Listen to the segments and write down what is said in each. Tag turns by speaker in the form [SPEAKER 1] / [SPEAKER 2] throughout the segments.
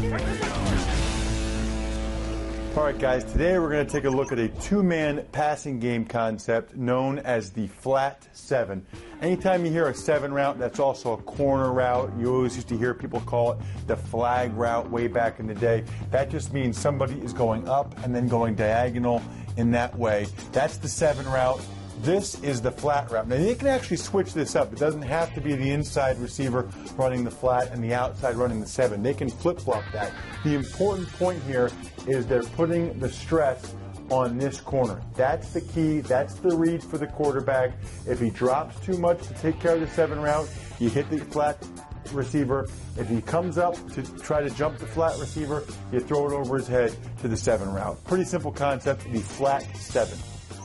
[SPEAKER 1] All right, guys, today we're going to take a look at a two-man passing game concept known as the flat seven. Anytime you hear a seven route, that's also a corner route. You always used to hear people call it the flag route way back in the day. That just means somebody is going up and then going diagonal in that way. That's the seven route. This is the flat route. Now, you can actually switch this up. It doesn't have to be the inside receiver running the flat and the outside running the seven. They can flip-flop that. The important point here is they're putting the stress on this corner. That's the key. That's the read for the quarterback. If he drops too much to take care of the seven route, you hit the flat receiver. If he comes up to try to jump the flat receiver, you throw it over his head to the seven route. Pretty simple concept, the flat seven.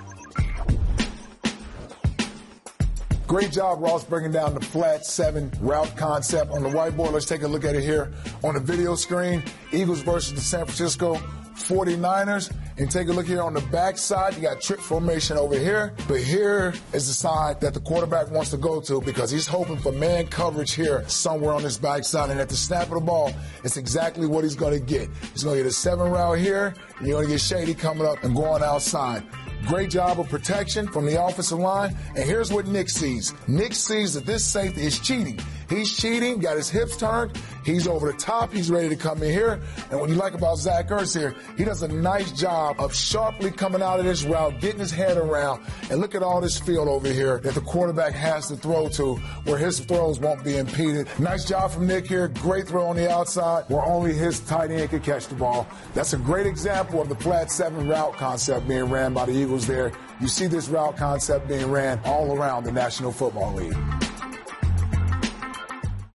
[SPEAKER 2] Great job, Ross, breaking down the flat seven route concept on the whiteboard. Let's take a look at it here on the video screen. Eagles versus the San Francisco 49ers. And take a look here on the back side. You got trick formation over here. But here is the side that the quarterback wants to go to because he's hoping for man coverage here somewhere on this back side. And at the snap of the ball, it's exactly what he's going to get. He's going to get a seven route here. And you're going to get Shady coming up and going outside. Great job of protection from the offensive line. And here's what Nick sees. Nick sees that this safety is cheating. He's cheating, got his hips turned. He's over the top. He's ready to come in here. And what you like about Zach Ertz here, he does a nice job of sharply coming out of this route, getting his head around. And look at all this field over here that the quarterback has to throw to where his throws won't be impeded. Nice job from Nick here. Great throw on the outside where only his tight end could catch the ball. That's a great example of the flat seven route concept being ran by the Eagles there. You see this route concept being ran all around the National Football League.